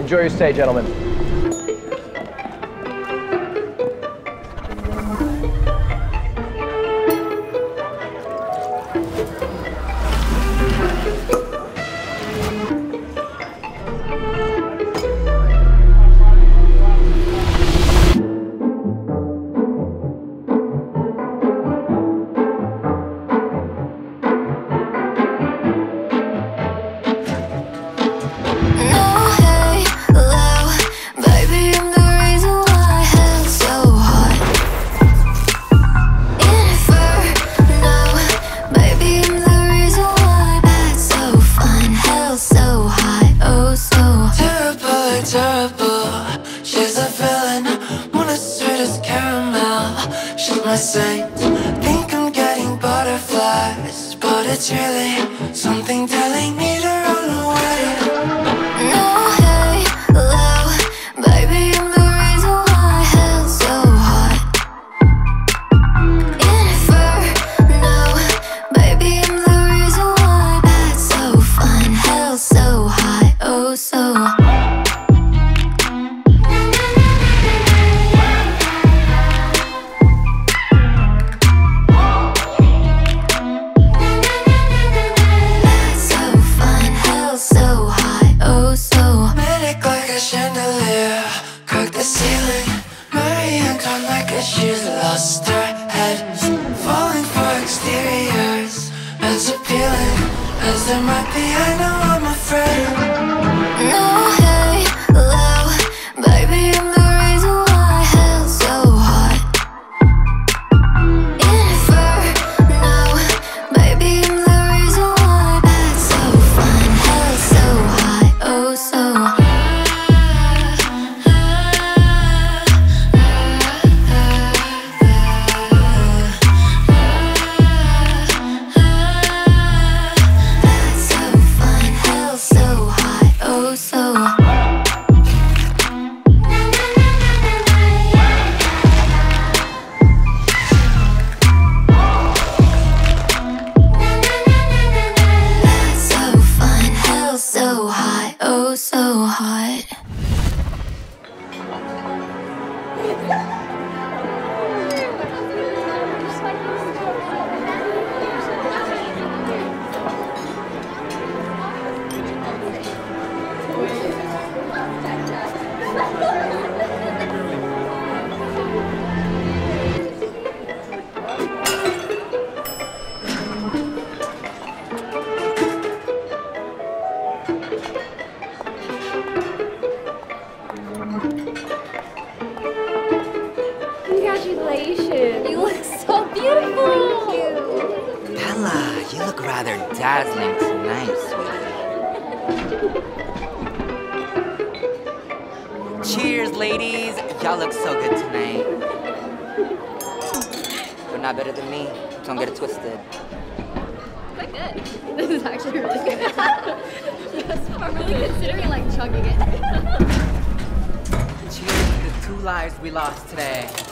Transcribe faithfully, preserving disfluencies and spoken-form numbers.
Enjoy your stay, gentlemen. She's a villain, one as sweet as caramel. She's my saint, think I'm getting butterflies, but it's really something telling me to run away. No, hey, low, baby, I'm the reason why hell's so hot. Inferno, baby, I'm the reason why that's so fun. Hell's so hot, oh so hot. Chandelier, crack the ceiling. Marie Antoinette like that she's lost her head. Falling for exteriors, as appealing as there might be. I know I'm afraid. No, hey, low, baby, I'm the reason why hell's so hot. Inferno, baby, I'm the reason why that's so fun. Hell's so hot, oh so hot. So hot, oh so hot. Congratulations! You look so beautiful! Thank you! Bella, you look rather dazzling tonight, sweetie. Cheers, ladies! Y'all look so good tonight. But not better than me. Don't get it twisted. Quite good. This is actually really good. Yes, I'm really considering like chugging it. Cheers to the two lives we lost today.